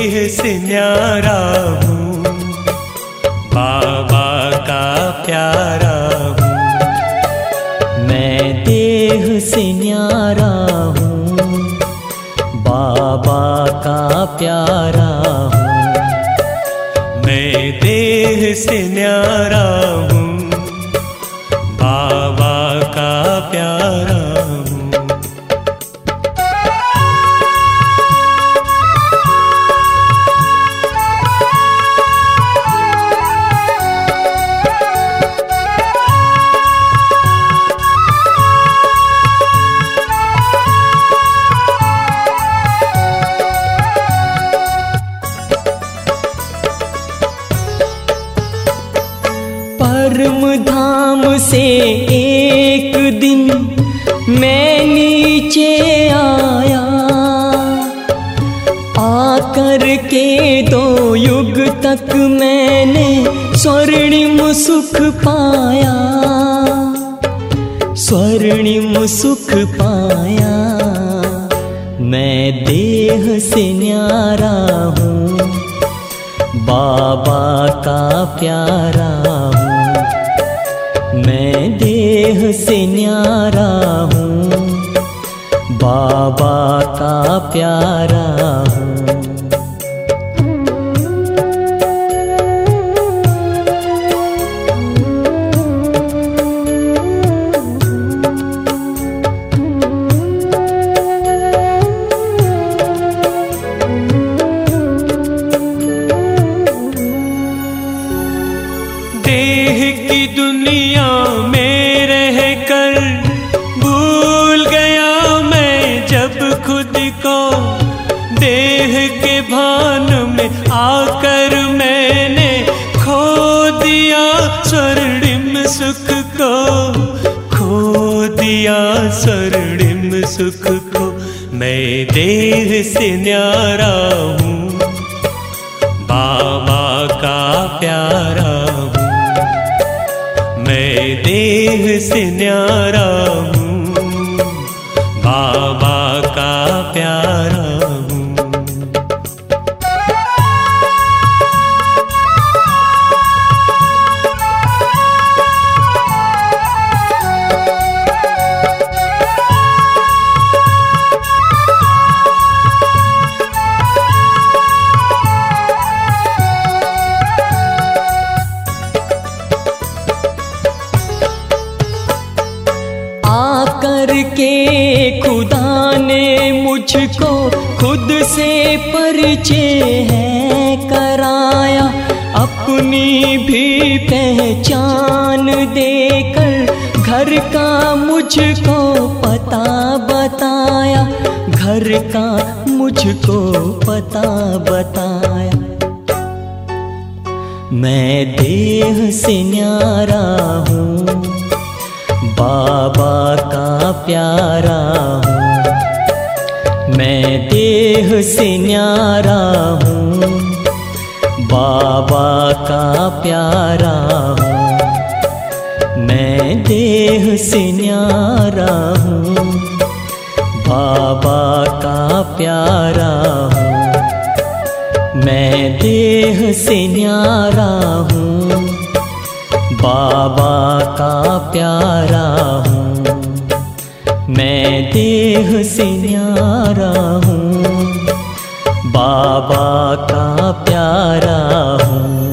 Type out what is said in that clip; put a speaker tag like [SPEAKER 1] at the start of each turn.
[SPEAKER 1] देह से न्यारा हूँ, बाबा का प्यारा हूँ।
[SPEAKER 2] मैं देह से न्यारा हूँ, बाबा का प्यारा हूँ।
[SPEAKER 1] मैं देह से न्यारा हूँ, बाबा का प्यारा हूँ।
[SPEAKER 2] परम धाम से एक दिन मैं नीचे आया, आकर के 2 युग तक मैंने स्वर्णिम सुख पाया, स्वर्णिम सुख पाया। मैं देह से न्यारा हूँ, बाबा का प्यारा हूँ। मैं देह से न्यारा हूँ, बाबा का प्यारा हूँ।
[SPEAKER 1] देह की दुनिया में रहकर भूल गया मैं जब खुद को, देह के भान में आकर मैंने खो दिया स्वर्णिम सुख को, खो दिया स्वर्णिम सुख को। मैं देह से न्यारा हूँ, बाबा का प्यारा हूँ। मैं देह से न्यारा हूँ, बाबा का प्यारा हूँ।
[SPEAKER 2] के खुदा ने मुझको खुद से परिचय है कराया, अपनी भी पहचान देकर घर का मुझको पता बताया, घर का मुझको पता बताया। मैं देह से न्यारा हूँ, बाबा का प्यारा हूँ। मैं देह से न्यारा हूँ, बाबा का प्यारा हूँ। मैं देह से न्यारा हूँ, बाबा का प्यारा हूँ। मैं देह से न्यारा हूँ, बाबा का प्यारा हूँ। मैं देह से न्यारा हूँ, बाबा का प्यारा हूँ।